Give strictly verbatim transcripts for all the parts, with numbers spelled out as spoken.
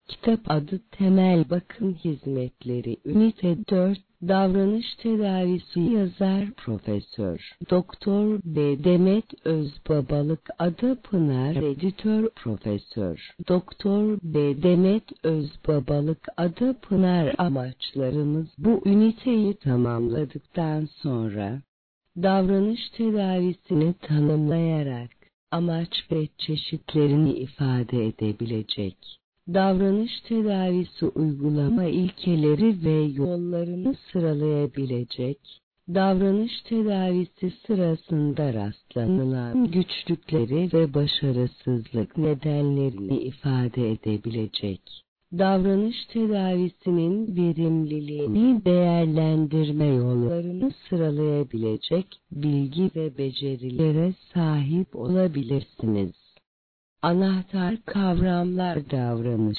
Kitap adı Temel Bakım Hizmetleri Ünite dört Davranış Tedavisi Yazar Profesör Doktor B. Demet Özbabalık Adapınar Editör Profesör Doktor B. Demet Özbabalık Adapınar Amaçlarımız bu üniteyi tamamladıktan sonra davranış tedavisini tanımlayarak amaç ve çeşitlerini ifade edebilecek, davranış tedavisi uygulama ilkeleri ve yollarını sıralayabilecek, davranış tedavisi sırasında rastlanılan güçlükleri ve başarısızlık nedenlerini ifade edebilecek, davranış tedavisinin verimliliğini değerlendirme yollarını sıralayabilecek bilgi ve becerilere sahip olabilirsiniz. Anahtar kavramlar davranış,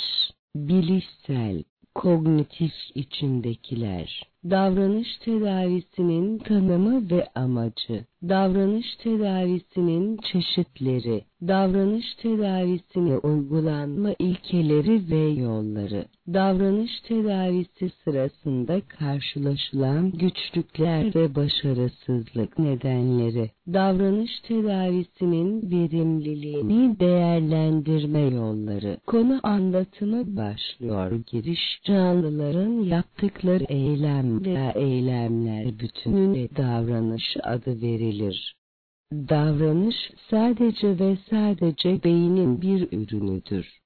bilişsel, kognitif içindekiler, davranış tedavisinin tanımı ve amacı, davranış tedavisinin çeşitleri, davranış tedavisine uygulanma ilkeleri ve yolları, davranış tedavisi sırasında karşılaşılan güçlükler ve başarısızlık nedenleri, davranış tedavisinin verimliliğini değerlendirme yolları. Konu anlatımı başlıyor. Giriş, canlıların yaptıkları eylem veya eylemler bütününe davranış adı verilir. Davranış sadece ve sadece beynin bir ürünüdür.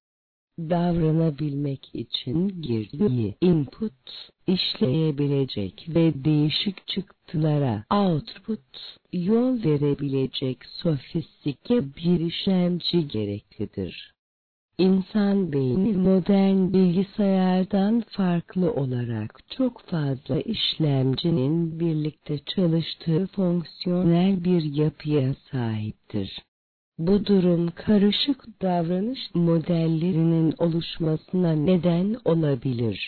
Davranabilmek için girdiği input, işleyebilecek ve değişik çıktılara output, yol verebilecek sofistike bir işlemci gereklidir. İnsan beyni modern bilgisayardan farklı olarak çok fazla işlemcinin birlikte çalıştığı fonksiyonel bir yapıya sahiptir. Bu durum karışık davranış modellerinin oluşmasına neden olabilir.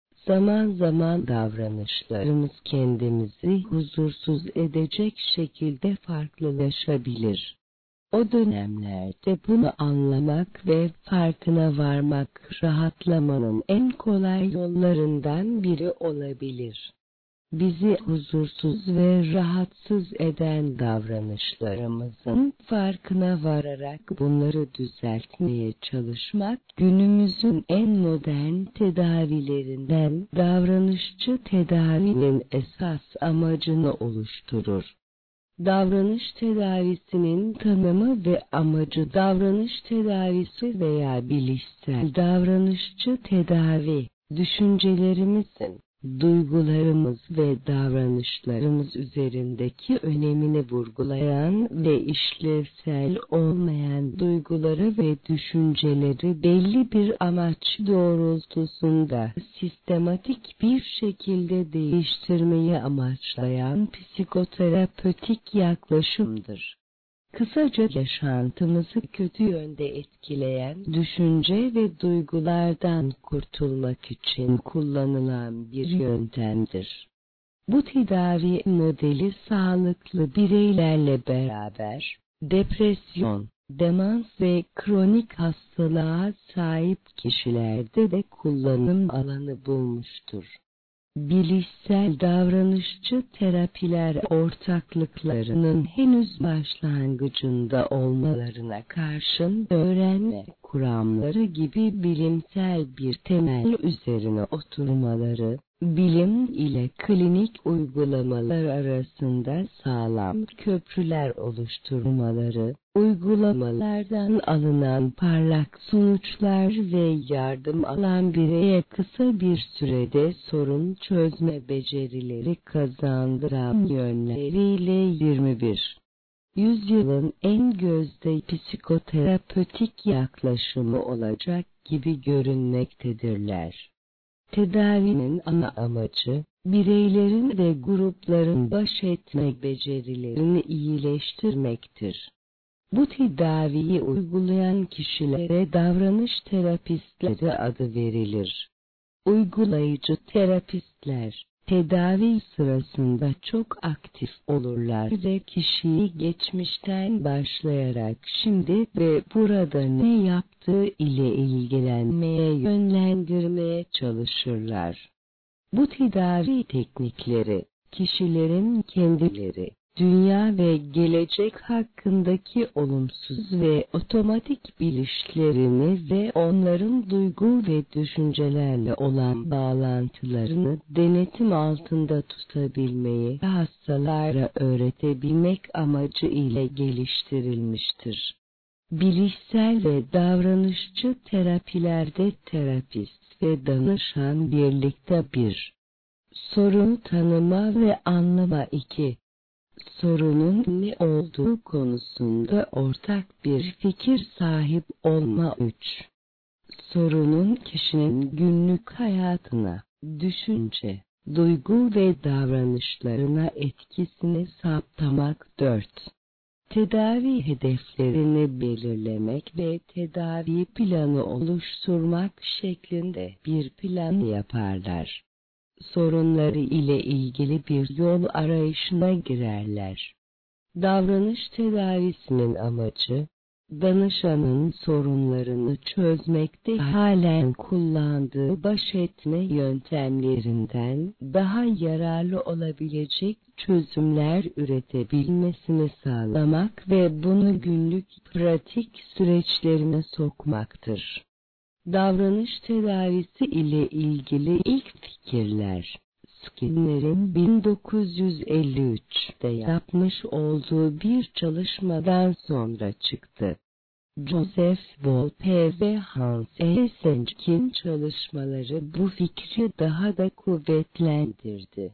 Zaman zaman davranışlarımız kendimizi huzursuz edecek şekilde farklılaşabilir. O dönemlerde bunu anlamak ve farkına varmak rahatlamanın en kolay yollarından biri olabilir. Bizi huzursuz ve rahatsız eden davranışlarımızın farkına vararak bunları düzeltmeye çalışmak, günümüzün en modern tedavilerinden davranışçı tedavinin esas amacını oluşturur. Davranış tedavisinin tanımı ve amacı. Davranış tedavisi veya bilişsel davranışçı tedavi, düşüncelerimizin, duygularımız ve davranışlarımız üzerindeki önemini vurgulayan ve işlevsel olmayan duyguları ve düşünceleri belli bir amaç doğrultusunda sistematik bir şekilde değiştirmeyi amaçlayan psikoterapötik yaklaşımdır. Kısaca yaşantımızı kötü yönde etkileyen düşünce ve duygulardan kurtulmak için kullanılan bir yöntemdir. Bu tedavi modeli sağlıklı bireylerle beraber depresyon, demans ve kronik hastalığa sahip kişilerde de kullanım alanı bulmuştur. Bilişsel davranışçı terapiler ortaklıklarının henüz başlangıcında olmalarına karşın öğrenme kuramları gibi bilimsel bir temel üzerine oturmaları, bilim ile klinik uygulamalar arasında sağlam köprüler oluşturmaları, uygulamalardan alınan parlak sonuçlar ve yardım alan bireye kısa bir sürede sorun çözme becerileri kazandıran yönleriyle yirmi bir. yüzyılın en gözde psikoterapötik yaklaşımı olacak gibi görünmektedirler. Tedavinin ana amacı, bireylerin ve grupların baş etme becerilerini iyileştirmektir. Bu tedaviyi uygulayan kişilere davranış terapistleri adı verilir. Uygulayıcı terapistler, tedavi sırasında çok aktif olurlar ve kişiyi geçmişten başlayarak şimdi ve burada ne yaptığı ile ilgilenmeye yönlendirirler. çalışırlar. Bu tedavi teknikleri, kişilerin kendileri, dünya ve gelecek hakkındaki olumsuz ve otomatik bilişlerini ve onların duygu ve düşüncelerle olan bağlantılarını denetim altında tutabilmeyi hastalara öğretebilmek amacı ile geliştirilmiştir. Bilişsel ve davranışçı terapilerde terapist ve danışan birlikte bir. Sorunu tanıma ve anlama iki. Sorunun ne olduğu konusunda ortak bir fikir sahip olma üç. Sorunun kişinin günlük hayatına, düşünce, duygu ve davranışlarına etkisini saptamak dört. Tedavi hedeflerini belirlemek ve tedavi planı oluşturmak şeklinde bir plan yaparlar. Sorunları ile ilgili bir yol arayışına girerler. Davranış tedavisinin amacı, danışanın sorunlarını çözmekte halen kullandığı baş etme yöntemlerinden daha yararlı olabilecek çözümler üretebilmesini sağlamak ve bunu günlük pratik süreçlerine sokmaktır. Davranış tedavisi ile ilgili ilk fikirler, Skinner'in bin dokuz yüz elli üçte yapmış olduğu bir çalışmadan sonra çıktı. Joseph Volpe ve Hans Eysenck'in çalışmaları bu fikri daha da kuvvetlendirdi.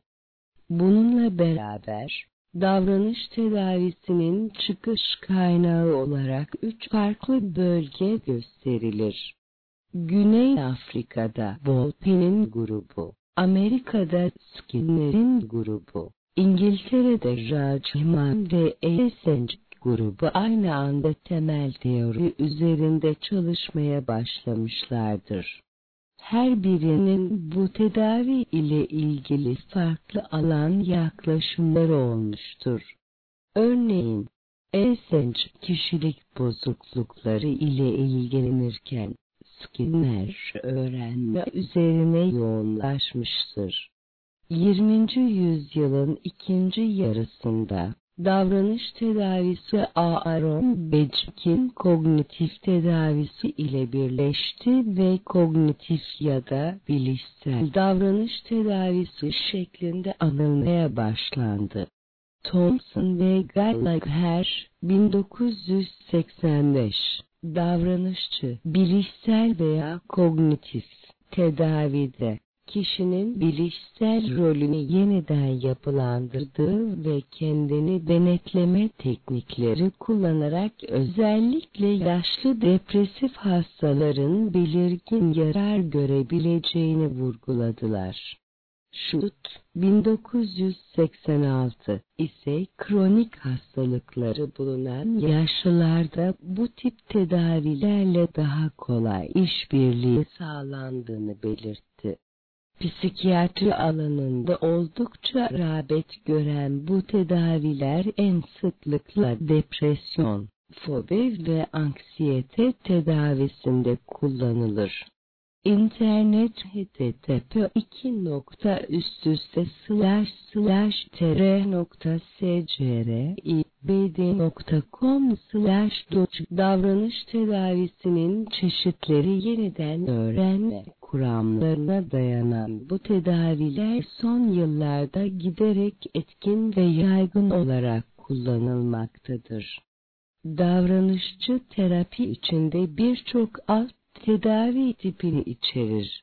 Bununla beraber, davranış tedavisinin çıkış kaynağı olarak üç farklı bölge gösterilir. Güney Afrika'da Volpe'nin grubu, Amerika'da Skinner'in grubu, İngiltere'de Rajman ve Eysenck grubu aynı anda temel teori üzerinde çalışmaya başlamışlardır. Her birinin bu tedavi ile ilgili farklı alan yaklaşımları olmuştur. Örneğin, Eysenck kişilik bozuklukları ile ilgilenirken, Skinner öğrenme üzerine yoğunlaşmıştır. yirminci yüzyılın ikinci yarısında, davranış tedavisi Aaron Beck'in kognitif tedavisi ile birleşti ve kognitif ya da bilişsel davranış tedavisi şeklinde anılmaya başlandı. Thompson ve Gallagher, bin dokuz yüz seksen beş, davranışçı, bilişsel veya kognitif tedavide, kişinin bilişsel rolünü yeniden yapılandırdığı ve kendini denetleme teknikleri kullanarak özellikle yaşlı depresif hastaların belirgin yarar görebileceğini vurguladılar. Schut, bin dokuz yüz seksen altı ise kronik hastalıkları bulunan yaşlılarda bu tip tedavilerle daha kolay işbirliği sağlandığını belirtti. Psikiyatri alanında oldukça rağbet gören bu tedaviler en sıklıkla depresyon, fobi ve anksiyete tedavisinde kullanılır. İnternet h t t p iki nokta üst üste slash slash tr nokta s c r i b d nokta com slash doç davranış tedavisinin çeşitleri yeniden öğrenme kuramlarına dayanan bu tedaviler son yıllarda giderek etkin ve yaygın olarak kullanılmaktadır. Davranışçı terapi içinde birçok alt tedavi tipini içerir.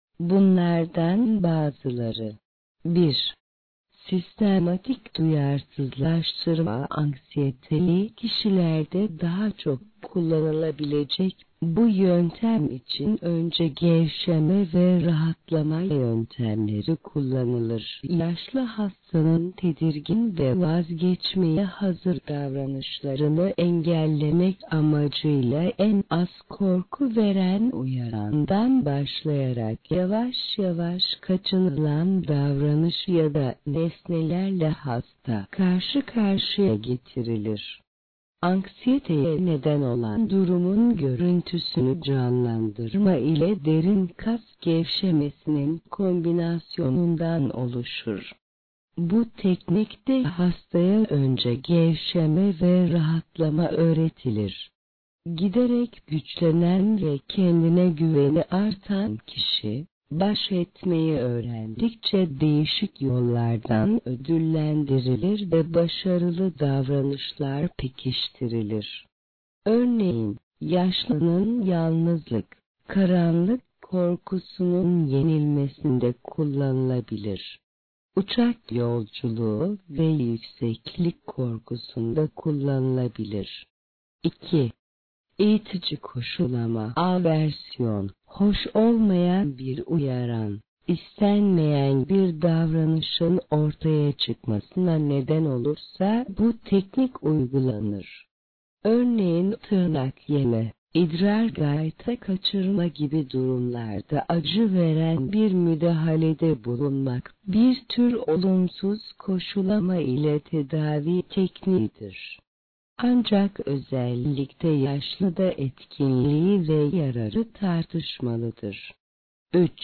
Bunlardan bazıları: bir. Sistematik duyarsızlaştırma anksiyeteli kişilerde daha çok kullanılabilecek bu yöntem için önce gevşeme ve rahatlama yöntemleri kullanılır. Yaşlı hastanın tedirgin ve vazgeçmeye hazır davranışlarını engellemek amacıyla en az korku veren uyarandan başlayarak yavaş yavaş kaçınılan davranış ya da nesnelerle hasta karşı karşıya getirilir. Anksiyeteye neden olan durumun görüntüsünü canlandırma ile derin kas gevşemesinin kombinasyonundan oluşur. Bu teknikte hastaya önce gevşeme ve rahatlama öğretilir. Giderek güçlenen ve kendine güveni artan kişi, baş etmeyi öğrendikçe değişik yollardan ödüllendirilir ve başarılı davranışlar pekiştirilir. Örneğin, yaşlının yalnızlık, karanlık korkusunun yenilmesinde kullanılabilir. Uçak yolculuğu ve yükseklik korkusunda kullanılabilir. iki. İtici koşullama, aversiyon, hoş olmayan bir uyaran, istenmeyen bir davranışın ortaya çıkmasına neden olursa bu teknik uygulanır. Örneğin tırnak yeme, idrar gayta kaçırma gibi durumlarda acı veren bir müdahalede bulunmak bir tür olumsuz koşullama ile tedavi tekniğidir. Ancak özellikle yaşlıda etkinliği ve yararı tartışmalıdır. üç.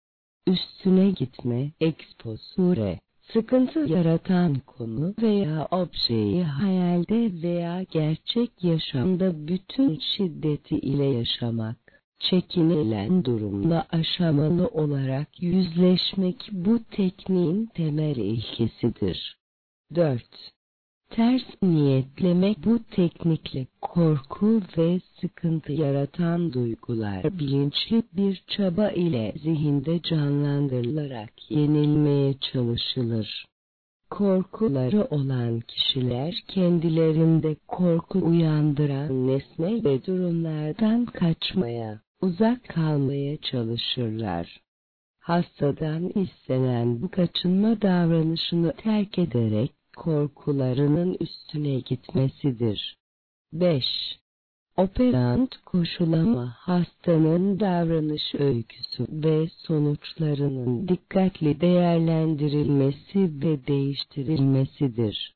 Üstüne gitme, eksposure, sıkıntı yaratan konu veya objeyi hayalde veya gerçek yaşamda bütün şiddeti ile yaşamak. Çekinilen durumla aşamalı olarak yüzleşmek bu tekniğin temel ilkesidir. dört. Ters niyetlemek bu teknikle korku ve sıkıntı yaratan duygular bilinçli bir çaba ile zihinde canlandırılarak yenilmeye çalışılır. Korkuları olan kişiler kendilerinde korku uyandıran nesne ve durumlardan kaçmaya, uzak kalmaya çalışırlar. Hastadan istenen bu kaçınma davranışını terk ederek korkularının üstüne gitmesidir. beş. Operant koşullama hastanın davranış öyküsü ve sonuçlarının dikkatli değerlendirilmesi ve değiştirilmesidir.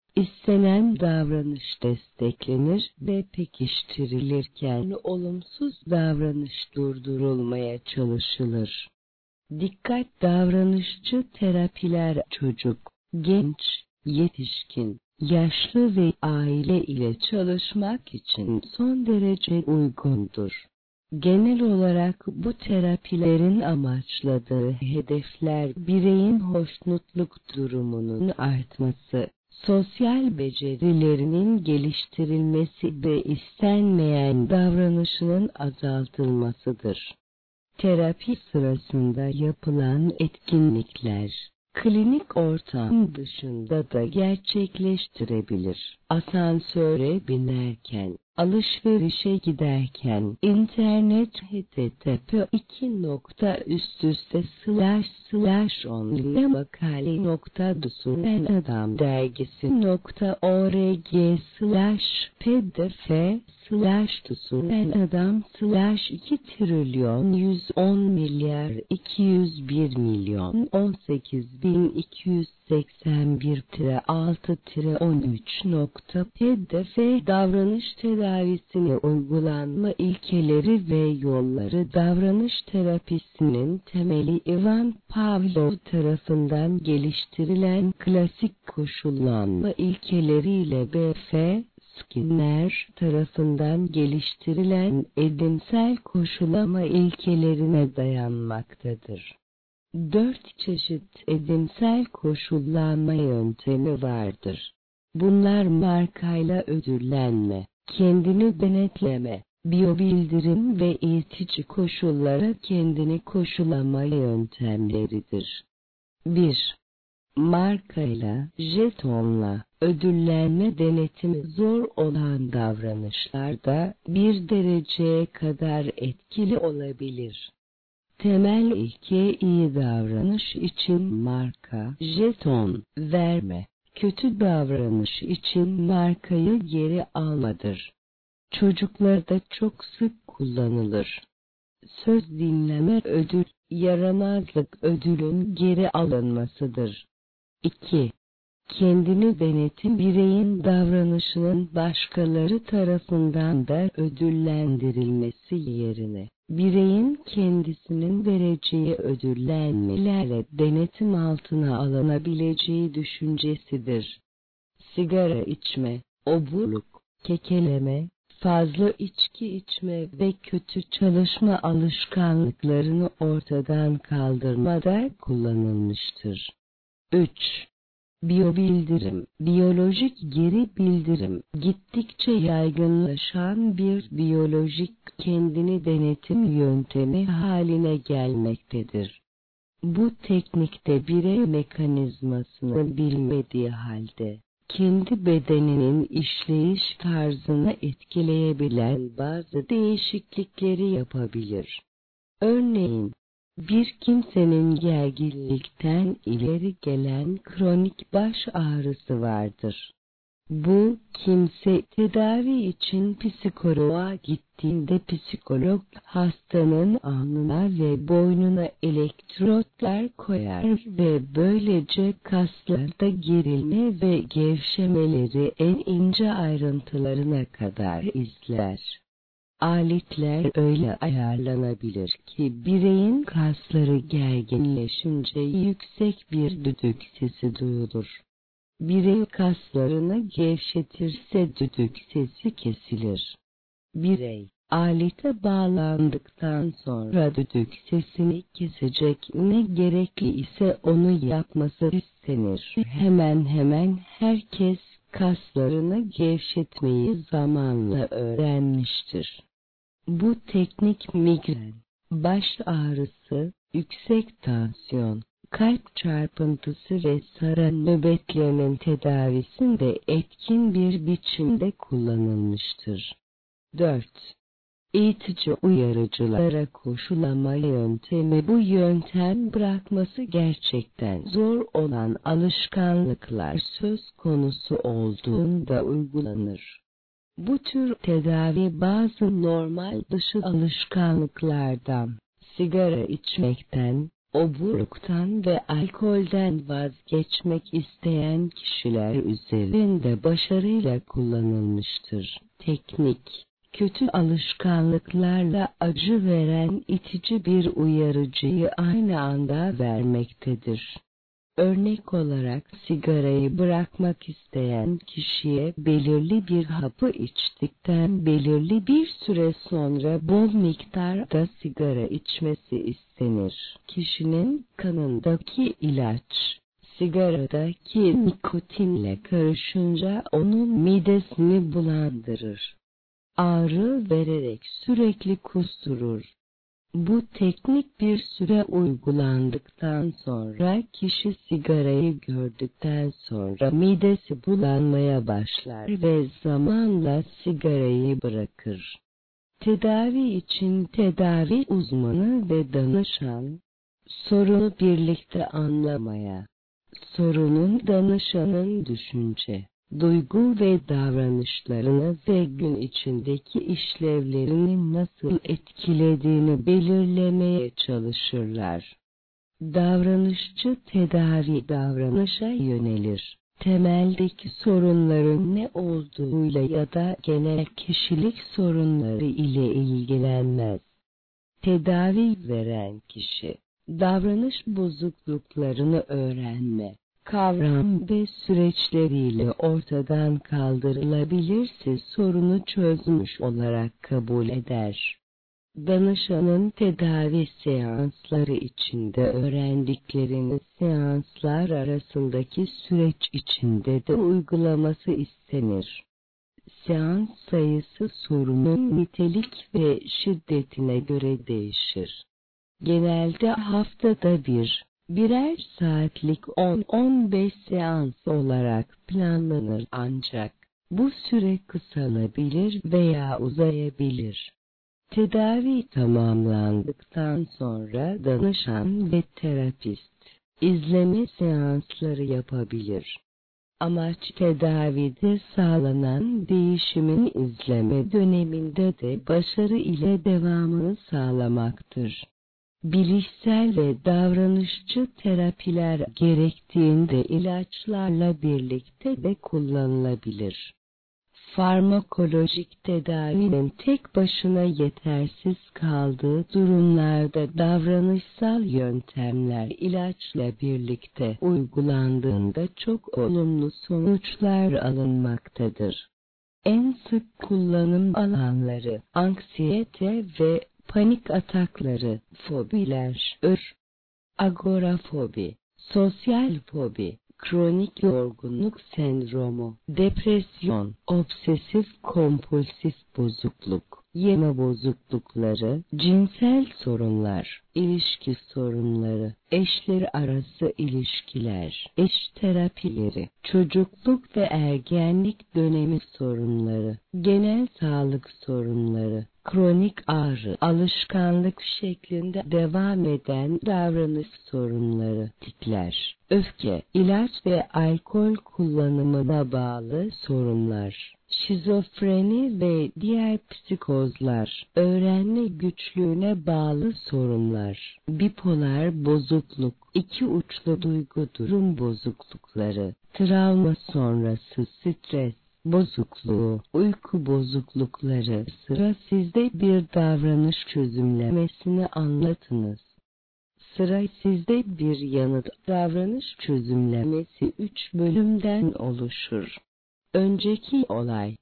İstenen davranış desteklenir ve pekiştirilirken olumsuz davranış durdurulmaya çalışılır. Dikkat davranışçı terapiler çocuk, genç, yetişkin, yaşlı ve aile ile çalışmak için son derece uygundur. Genel olarak bu terapilerin amaçladığı hedefler bireyin hoşnutluk durumunun artması, sosyal becerilerinin geliştirilmesi ve istenmeyen davranışının azaltılmasıdır. Terapi sırasında yapılan etkinlikler, klinik ortam dışında da gerçekleştirebilir. Asansöre binerken, alışverişe giderken, internet h t t p iki nokta üst üste slash slash only makale nokta dusunen adam dergisi nokta org slash pdf slash dusunen adam slash iki trilyon yüz on milyar iki yüz bir milyon on sekiz bin iki yüz seksen bir altı on üç nokta pdf davranış tedavisine uygulanma ilkeleri ve yolları davranış terapisinin temeli Ivan Pavlov tarafından geliştirilen klasik koşullanma ilkeleriyle B F Skinner tarafından geliştirilen edimsel koşullama ilkelerine dayanmaktadır. Dört çeşit edimsel koşullanma yöntemi vardır. Bunlar markayla ödüllenme, kendini denetleme, biyobildirim ve eğitici koşullara kendini koşullama yöntemleridir. bir. Markayla, jetonla, ödüllenme denetimi zor olan davranışlarda bir dereceye kadar etkili olabilir. Temel ilke iyi davranış için marka, jeton verme, kötü davranış için markayı geri almadır. Çocuklarda çok sık kullanılır. Söz dinleme ödül, yaramazlık ödülün geri alınmasıdır. iki. Kendini denetim bireyin davranışının başkaları tarafından da ödüllendirilmesi yerine, bireyin kendisinin vereceği ödüllenmelerle denetim altına alınabileceği düşüncesidir. Sigara içme, oburluk, kekeleme, fazla içki içme ve kötü çalışma alışkanlıklarını ortadan kaldırmada kullanılmıştır. üç. Biyobildirim, biyolojik geri bildirim, gittikçe yaygınlaşan bir biyolojik kendini denetim yöntemi haline gelmektedir. Bu teknikte birey mekanizmasını bilmediği halde, kendi bedeninin işleyiş tarzını etkileyebilen bazı değişiklikleri yapabilir. Örneğin, bir kimsenin gerginlikten ileri gelen kronik baş ağrısı vardır. Bu kimse tedavi için psikoloğa gittiğinde psikolog hastanın alnına ve boynuna elektrotlar koyar ve böylece kaslarda gerilme ve gevşemeleri en ince ayrıntılarına kadar izler. Aletler öyle ayarlanabilir ki bireyin kasları gerginleşince yüksek bir düdük sesi duyulur. Birey kaslarını gevşetirse düdük sesi kesilir. Birey, alete bağlandıktan sonra düdük sesini kesecek ne gerekli ise onu yapması istenir. Hemen hemen herkes kaslarını gevşetmeyi zamanla öğrenmiştir. Bu teknik migren, baş ağrısı, yüksek tansiyon, kalp çarpıntısı ve saran nöbetlerinin tedavisinde etkin bir biçimde kullanılmıştır. dört. Eğitici uyarıcılara koşulama yöntemi. Bu yöntem bırakması gerçekten zor olan alışkanlıklar söz konusu olduğunda uygulanır. Bu tür tedavi bazı normal dışı alışkanlıklardan, sigara içmekten, oburluktan ve alkolden vazgeçmek isteyen kişiler üzerinde başarıyla kullanılmıştır. Teknik, kötü alışkanlıklarla acı veren itici bir uyarıcıyı aynı anda vermektedir. Örnek olarak sigarayı bırakmak isteyen kişiye belirli bir hapı içtikten belirli bir süre sonra bol miktarda sigara içmesi istenir. Kişinin kanındaki ilaç, sigaradaki nikotinle karışınca onun midesini bulandırır. Ağrı vererek sürekli kusturur. Bu teknik bir süre uygulandıktan sonra kişi sigarayı gördükten sonra midesi bulanmaya başlar ve zamanla sigarayı bırakır. Tedavi için tedavi uzmanı ve danışan, sorunu birlikte anlamaya, sorunun danışanın düşünce, duygu ve davranışlarını ve gün içindeki işlevlerini nasıl etkilediğini belirlemeye çalışırlar. Davranışçı tedavi davranışa yönelir. Temeldeki sorunların ne olduğuyla ya da genel kişilik sorunları ile ilgilenmez. Tedavi veren kişi, davranış bozukluklarını öğrenme, kavram ve süreçleriyle ortadan kaldırılabilirse sorunu çözmüş olarak kabul eder. Danışanın tedavi seansları içinde öğrendiklerini seanslar arasındaki süreç içinde de uygulaması istenir. Seans sayısı sorunun nitelik ve şiddetine göre değişir. Genelde haftada bir, birer saatlik on on beş seans olarak planlanır ancak bu süre kısalabilir veya uzayabilir. Tedavi tamamlandıktan sonra danışan ve terapist izleme seansları yapabilir. Amaç tedavide sağlanan değişimin izleme döneminde de başarı ile devamını sağlamaktır. Bilişsel ve davranışçı terapiler gerektiğinde ilaçlarla birlikte de kullanılabilir. Farmakolojik tedavinin tek başına yetersiz kaldığı durumlarda davranışsal yöntemler ilaçla birlikte uygulandığında çok olumlu sonuçlar alınmaktadır. En sık kullanım alanları anksiyete ve panik atakları, fobiler, ır, agorafobi, sosyal fobi, kronik yorgunluk sendromu, depresyon, obsesif kompulsif bozukluk, yeme bozuklukları, cinsel sorunlar, ilişki sorunları, eşler arası ilişkiler, eş terapileri, çocukluk ve ergenlik dönemi sorunları, genel sağlık sorunları, kronik ağrı, alışkanlık şeklinde devam eden davranış sorunları, tikler, öfke, ilaç ve alkol kullanımına bağlı sorunlar, şizofreni ve diğer psikozlar, öğrenme güçlüğüne bağlı sorunlar, bipolar bozukluk, iki uçlu duygu durum bozuklukları, travma sonrası stres bozukluğu, uyku bozuklukları. Sıra sizde, bir davranış çözümlemesini anlatınız. Sıra sizde, bir yanıt davranış çözümlemesi üç bölümden oluşur. Önceki olay,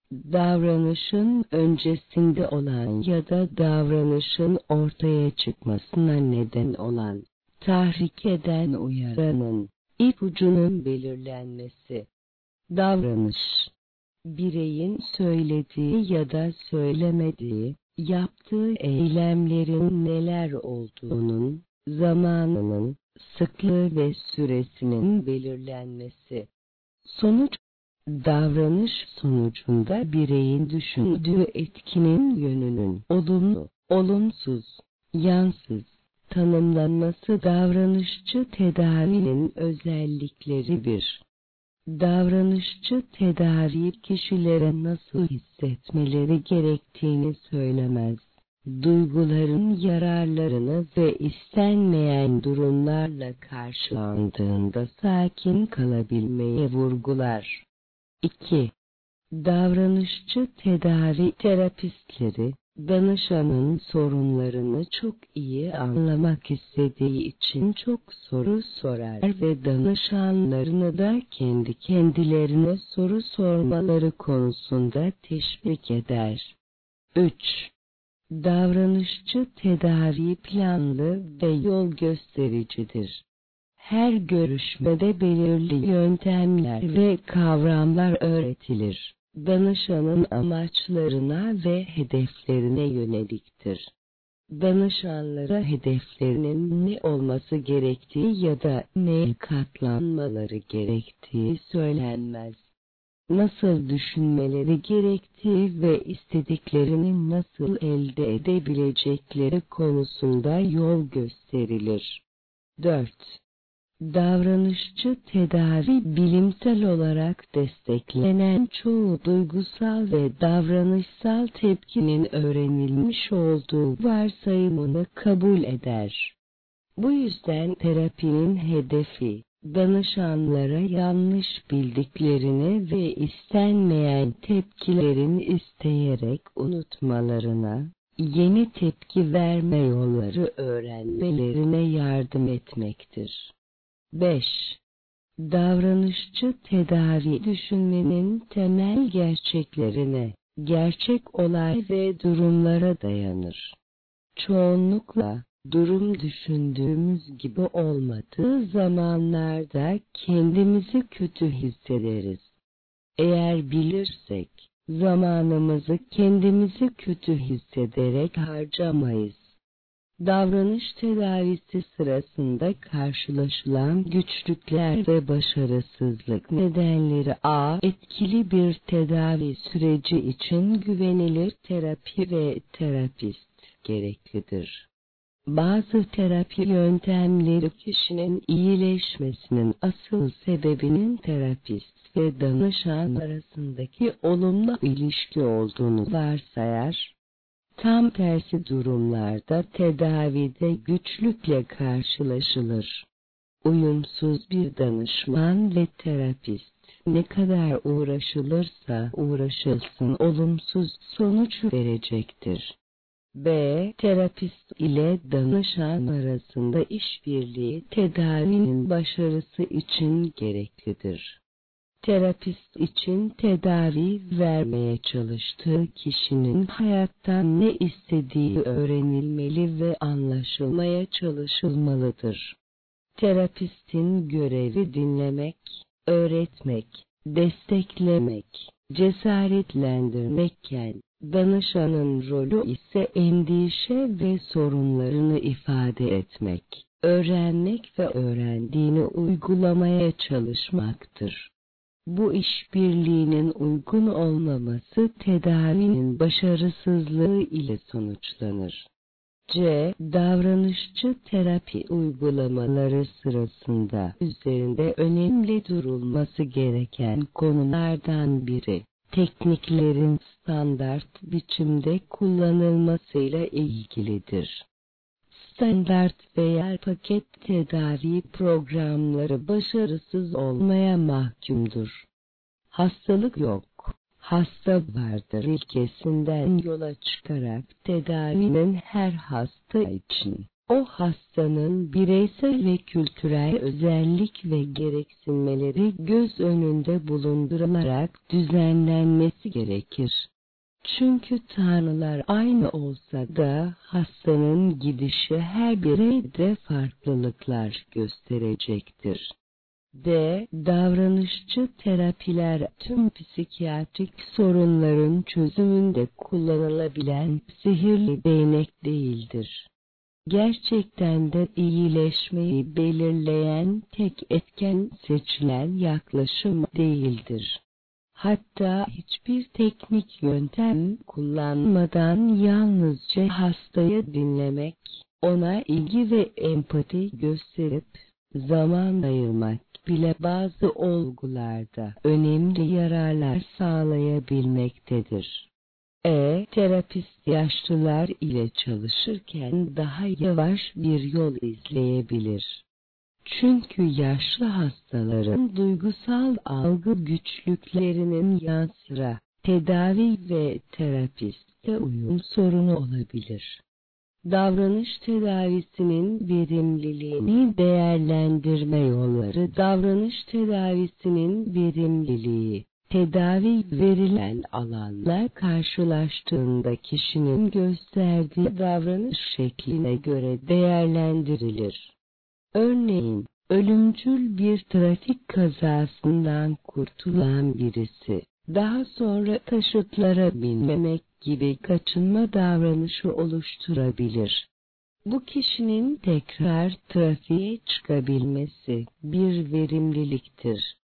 davranışın öncesinde olan ya da davranışın ortaya çıkmasına neden olan, tahrik eden uyaranın, ipucunun belirlenmesi. Davranış, bireyin söylediği ya da söylemediği, yaptığı eylemlerin neler olduğunun, zamanının, sıklığı ve süresinin belirlenmesi. Sonuç, davranış sonucunda bireyin düşündüğü etkinin yönünün olumlu, olumsuz, yansız tanımlanması davranışçı tedavinin özellikleri bir. Davranışçı tedavi kişilere nasıl hissetmeleri gerektiğini söylemez. Duyguların yararlarını ve istenmeyen durumlarla karşılandığında sakin kalabilmeyi vurgular. iki. Davranışçı tedavi terapistleri, danışanın sorunlarını çok iyi anlamak istediği için çok soru sorar ve danışanlarını da kendi kendilerine soru sormaları konusunda teşvik eder. üç. Davranışçı tedavi planlı ve yol göstericidir. Her görüşmede belirli yöntemler ve kavramlar öğretilir. Danışanın amaçlarına ve hedeflerine yöneliktir. Danışanlara hedeflerinin ne olması gerektiği ya da neye katlanmaları gerektiği söylenmez. Nasıl düşünmeleri gerektiği ve istediklerini nasıl elde edebilecekleri konusunda yol gösterilir. dört. Davranışçı tedavi bilimsel olarak desteklenen çoğu duygusal ve davranışsal tepkinin öğrenilmiş olduğu varsayımını kabul eder. Bu yüzden terapinin hedefi, danışanlara yanlış bildiklerini ve istenmeyen tepkilerin isteyerek unutmalarına, yeni tepki verme yolları öğrenmelerine yardım etmektir. beş. Davranışçı tedavi düşünmenin temel gerçeklerine, gerçek olay ve durumlara dayanır. Çoğunlukla, durum düşündüğümüz gibi olmadığı zamanlarda kendimizi kötü hissederiz. Eğer bilirsek, zamanımızı kendimizi kötü hissederek harcamayız. Davranış tedavisi sırasında karşılaşılan güçlükler ve başarısızlık nedenleri a. Etkili bir tedavi süreci için güvenilir terapi ve terapist gereklidir. Bazı terapi yöntemleri kişinin iyileşmesinin asıl sebebinin terapist ve danışan arasındaki olumlu ilişki olduğunu varsayar. Tam tersi durumlarda tedavide güçlükle karşılaşılır. Uyumsuz bir danışman ve terapist ne kadar uğraşılırsa uğraşılsın olumsuz sonuç verecektir. B. Terapist ile danışan arasında işbirliği tedavinin başarısı için gereklidir. Terapist için tedavi vermeye çalıştığı kişinin hayattan ne istediği öğrenilmeli ve anlaşılmaya çalışılmalıdır. Terapistin görevi dinlemek, öğretmek, desteklemek, cesaretlendirmekken, danışanın rolü ise endişe ve sorunlarını ifade etmek, öğrenmek ve öğrendiğini uygulamaya çalışmaktır. Bu işbirliğinin uygun olmaması tedavinin başarısızlığı ile sonuçlanır. C. Davranışçı terapi uygulamaları sırasında üzerinde önemli durulması gereken konulardan biri, tekniklerin standart biçimde kullanılmasıyla ilgilidir. Standart veya paket tedavi programları başarısız olmaya mahkumdur. Hastalık yok, hasta vardır ilkesinden yola çıkarak tedavinin her hasta için, o hastanın bireysel ve kültürel özellik ve gereksinmeleri göz önünde bulundurularak düzenlenmesi gerekir. Çünkü tanılar aynı olsa da hastanın gidişi her bireyde farklılıklar gösterecektir. D. Davranışçı terapiler tüm psikiyatrik sorunların çözümünde kullanılabilen sihirli değnek değildir. Gerçekten de iyileşmeyi belirleyen tek etken seçilen yaklaşım değildir. Hatta hiçbir teknik yöntem kullanmadan yalnızca hastayı dinlemek, ona ilgi ve empati gösterip zaman ayırmak bile bazı olgularda önemli yararlar sağlayabilmektedir. E. Terapist yaşlılar ile çalışırken daha yavaş bir yol izleyebilir. Çünkü yaşlı hastaların duygusal algı güçlüklerinin yanı sıra tedavi ve terapiste uyum sorunu olabilir. Davranış tedavisinin verimliliğini değerlendirme yolları. Davranış tedavisinin verimliliği, tedavi verilen alanla karşılaştığında kişinin gösterdiği davranış şekline göre değerlendirilir. Örneğin, ölümcül bir trafik kazasından kurtulan birisi, daha sonra taşıtlara binmemek gibi kaçınma davranışı oluşturabilir. Bu kişinin tekrar trafiğe çıkabilmesi bir verimliliktir.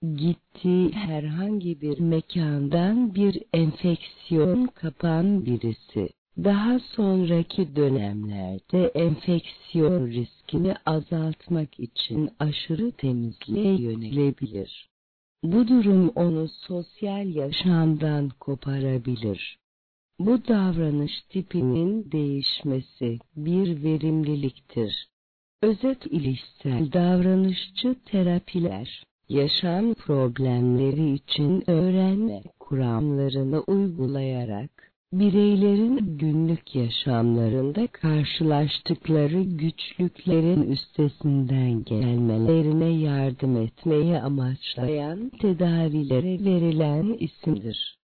Gittiği herhangi bir mekandan bir enfeksiyon kapan birisi, daha sonraki dönemlerde enfeksiyon riskini azaltmak için aşırı temizliğe yönelebilir. Bu durum onu sosyal yaşamdan koparabilir. Bu davranış tipinin değişmesi bir verimliliktir. Özet ilişsel davranışçı terapiler, yaşam problemleri için öğrenme kuramlarını uygulayarak, bireylerin günlük yaşamlarında karşılaştıkları güçlüklerin üstesinden gelmelerine yardım etmeyi amaçlayan tedavilere verilen isimdir.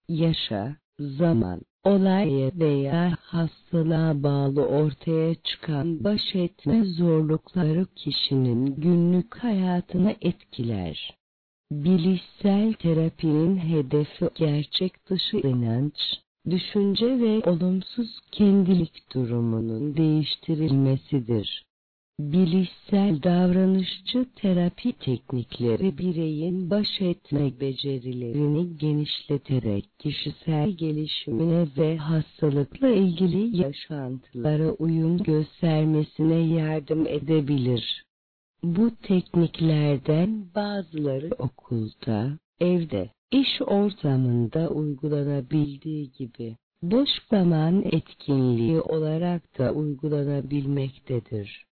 Yaşa, zaman, olaya veya hastalığa bağlı ortaya çıkan baş etme zorlukları kişinin günlük hayatını etkiler. Bilişsel terapinin hedefi gerçek dışı inanç, düşünce ve olumsuz kendilik durumunun değiştirilmesidir. Bilişsel davranışçı terapi teknikleri bireyin baş etme becerilerini genişleterek kişisel gelişimine ve hastalıkla ilgili yaşantılara uyum göstermesine yardım edebilir. Bu tekniklerden bazıları okulda, evde, iş ortamında uygulanabildiği gibi boş zaman etkinliği olarak da uygulanabilmektedir.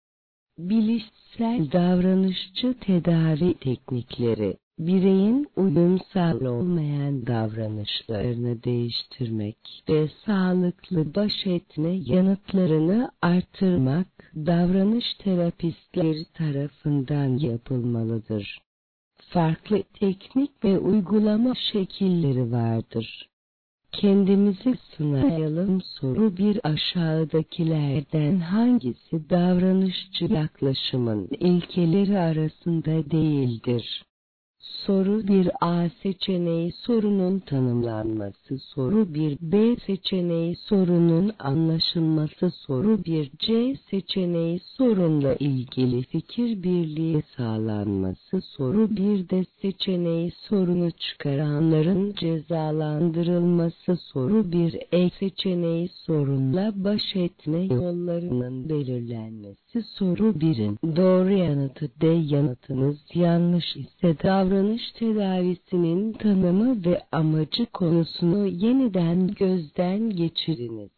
Bilişsel davranışçı tedavi teknikleri, bireyin uyumsal olmayan davranışlarını değiştirmek ve sağlıklı baş etme yanıtlarını artırmak, davranış terapistleri tarafından yapılmalıdır. Farklı teknik ve uygulama şekilleri vardır. Kendimizi sınayalım. Soru bir aşağıdakilerden hangisi davranışçı yaklaşımın ilkeleri arasında değildir? Soru bir A seçeneği sorunun tanımlanması. Soru bir B seçeneği sorunun anlaşılması. Soru bir C seçeneği sorunla ilgili fikir birliği sağlanması. Soru bir D seçeneği sorunu çıkaranların cezalandırılması. Soru bir E seçeneği sorunla baş etme yollarının belirlenmesi. Soru birin doğru yanıtı D yanıtınız yanlış ise davranış tedavisinin tanımı ve amacı konusunu yeniden gözden geçiriniz.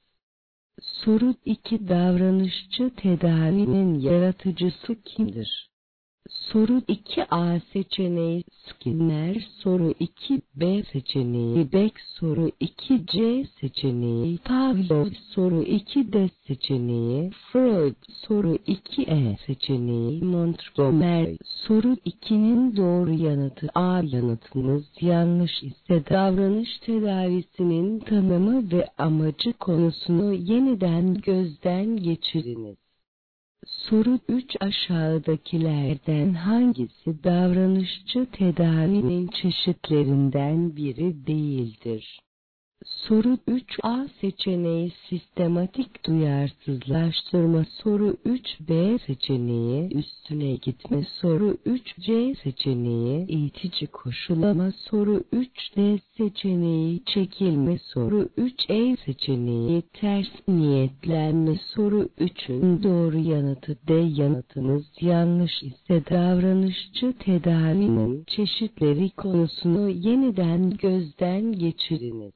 Soru iki davranışçı tedavinin yaratıcısı kimdir? Soru iki A seçeneği Skinner. Soru iki B seçeneği Beck. Soru iki C seçeneği Pavlov. Soru iki D seçeneği Freud. Soru iki E seçeneği Montgomery. Soru ikinin doğru yanıtı A yanıtınız yanlış ise davranış tedavisinin tanımı ve amacı konusunu yeniden gözden geçiriniz. Soru üç aşağıdakilerden hangisi davranışçı tedavinin çeşitlerinden biri değildir? Soru üç A seçeneği sistematik duyarsızlaştırma. Soru üç B seçeneği üstüne gitme. Soru üç C seçeneği itici koşullama. Soru üç D seçeneği çekilme. Soru üç E seçeneği ters niyetlenme. Soru üçün doğru yanıtı D yanıtınız yanlış ise davranışçı tedavinin çeşitleri konusunu yeniden gözden geçiriniz.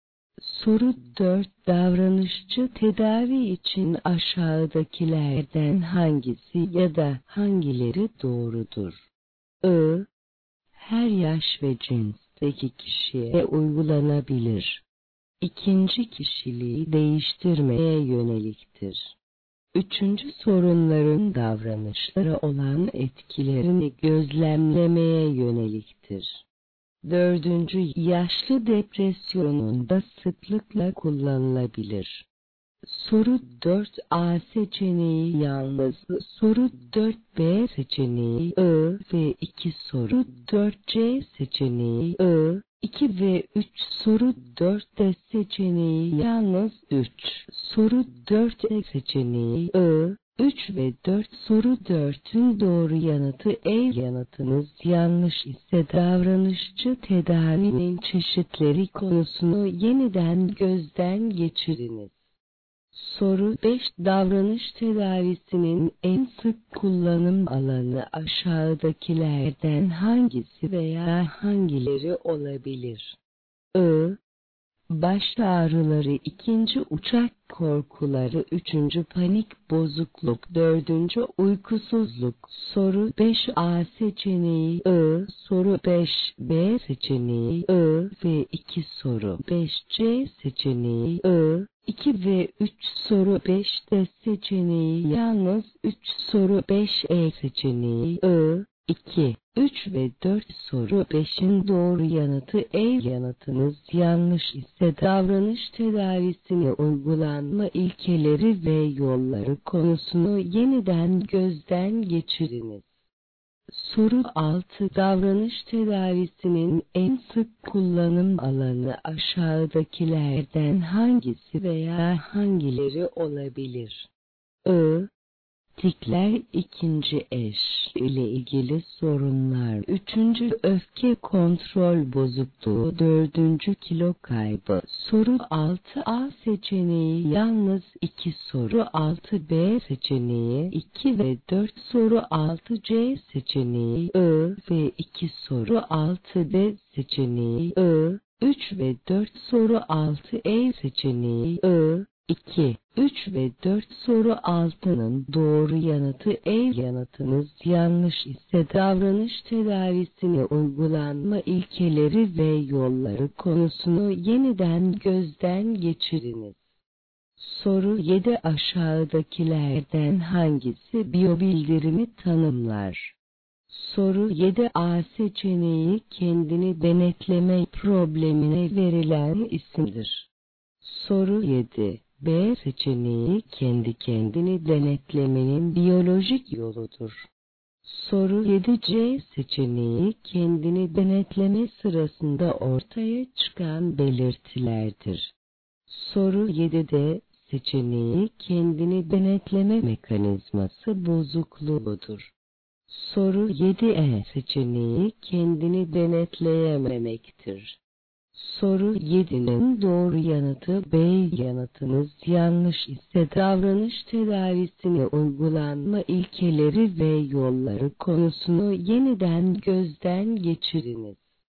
Soru dört davranışçı tedavi için aşağıdakilerden hangisi ya da hangileri doğrudur? I. Her yaş ve cinsteki kişiye uygulanabilir. İkinci kişiliği değiştirmeye yöneliktir. Üçüncü sorunların davranışlara olan etkilerini gözlemlemeye yöneliktir. Dördüncü yaşlı depresyonunda sıklıkla kullanılabilir. Soru dört A seçeneği yalnız. Soru dört B seçeneği I ve iki. Soru dört C seçeneği I, iki ve üç. Soru dört D seçeneği yalnız üç. Soru dört E seçeneği I, üç ve dört. Soru dörtün doğru yanıtı E yanıtınız yanlış ise davranışçı tedavinin çeşitleri konusunu yeniden gözden geçiriniz. Soru beş davranış tedavisinin en sık kullanım alanı aşağıdakilerden hangisi veya hangileri olabilir? I. Baş ağrıları, ikinci uçak korkuları, üçüncü panik bozukluk, dördüncü uykusuzluk. Soru beş A seçeneği I, soru beş B seçeneği I ve iki. Soru beş C seçeneği I, iki ve üç. Soru beş D seçeneği yalnız üç. Soru beş E seçeneği I, iki, üç ve dört. Soru beşin doğru yanıtı E yanıtınız yanlış ise davranış tedavisine uygulanma ilkeleri ve yolları konusunu yeniden gözden geçiriniz. Soru altı davranış tedavisinin en sık kullanım alanı aşağıdakilerden hangisi veya hangileri olabilir? I. Tikler, ikinci eş ile ilgili sorunlar, üçüncü öfke kontrol bozukluğu, dördüncü kilo kaybı. Soru altı A seçeneği yalnız iki. Soru altı B seçeneği iki ve dört. Soru altı C seçeneği I ve iki. Soru altı D seçeneği I, üç ve dört soru altı E seçeneği I, iki, üç ve dört soru altının doğru yanıtı E yanıtınız yanlış ise davranış tedavisine uygulanma ilkeleri ve yolları konusunu yeniden gözden geçiriniz. Soru yedi aşağıdakilerden hangisi biyobildirimi tanımlar? Soru yedi A seçeneği kendini denetleme problemine verilen isimdir. Soru yedi B seçeneği kendi kendini denetlemenin biyolojik yoludur. Soru yedi C seçeneği kendini denetleme sırasında ortaya çıkan belirtilerdir. Soru yedi D seçeneği kendini denetleme mekanizması bozukluğudur. Soru yedi E seçeneği kendini denetleyememektir. Soru yedi'nin doğru yanıtı B yanıtınız yanlış ise davranış tedavisine uygulanma ilkeleri ve yolları konusunu yeniden gözden geçiriniz.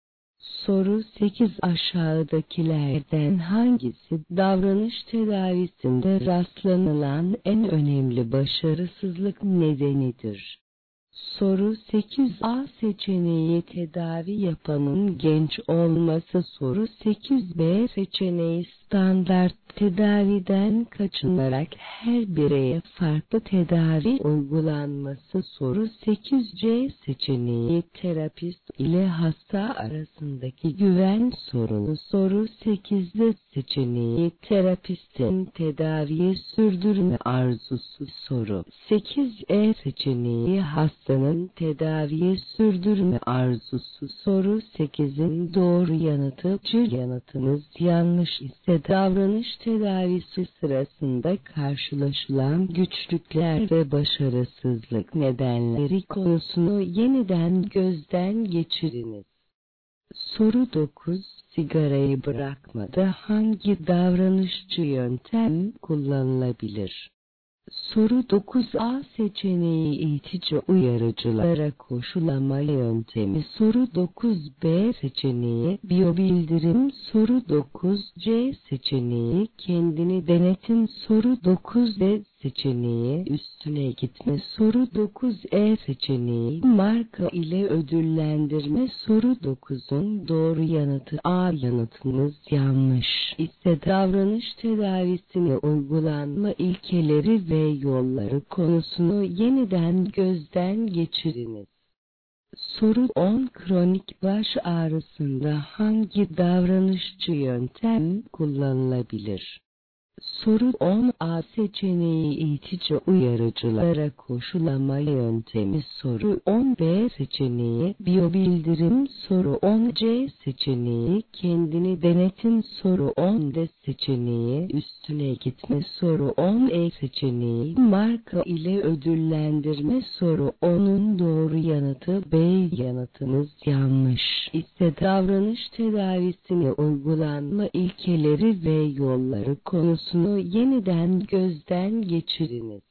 Soru sekiz aşağıdakilerden hangisi davranış tedavisinde rastlanılan en önemli başarısızlık nedenidir? Soru sekiz A seçeneği tedavi yapanın genç olması. Soru sekiz B seçeneği standart tedaviden kaçınarak her bireye farklı tedavi uygulanması. Soru sekiz C seçeneği terapist ile hasta arasındaki güven sorunu. Soru sekiz D seçeneği terapistin tedaviyi sürdürme arzusu. Soru sekiz E seçeneği hastanın tedaviyi sürdürme arzusu. Soru sekiz'in doğru yanıtı C yanıtınız yanlış ise davranış tedavisi sırasında karşılaşılan güçlükler ve başarısızlık nedenleri konusunu yeniden gözden geçiriniz. Soru dokuz sigarayı bırakmada hangi davranışçı yöntem kullanılabilir? Soru dokuz A seçeneği itici uyarıcılara koşulama yöntemi. Soru dokuz B seçeneği biyobildirim. Soru dokuz C seçeneği kendini denetim. Soru dokuz D seçeneği üstüne gitme. Soru dokuz E seçeneği marka ile ödüllendirme. Soru dokuz'un doğru yanıtı A yanıtınız yanlış ise davranış tedavisine uygulanma ilkeleri ve yolları konusunu yeniden gözden geçiriniz. Soru on kronik baş ağrısında hangi davranışçı yöntem kullanılabilir? Soru on A seçeneği itici uyarıcılara koşulama yöntemi. Soru on B seçeneği biyobildirim. Soru on C seçeneği kendini denetim. Soru on D seçeneği üstüne gitme. Soru on E seçeneği marka ile ödüllendirme. Soru on'un doğru yanıtı B yanıtınız yanlış ise davranış tedavisine uygulanma ilkeleri ve yolları konusunu yeniden gözden geçiriniz.